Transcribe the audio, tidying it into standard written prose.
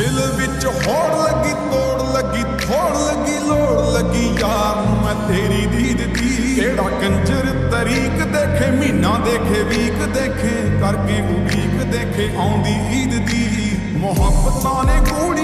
दिल विच होड़ लगी तोड़ लगी थोड़ लगी लोड़ लगी यार मैं तेरी दीद दी केड़ा कंजर तरीक देखे महीना देखे वीक देखे करके उड़ीक देखे आउंदी ईद दी मोहब्बतां ने कूड़ी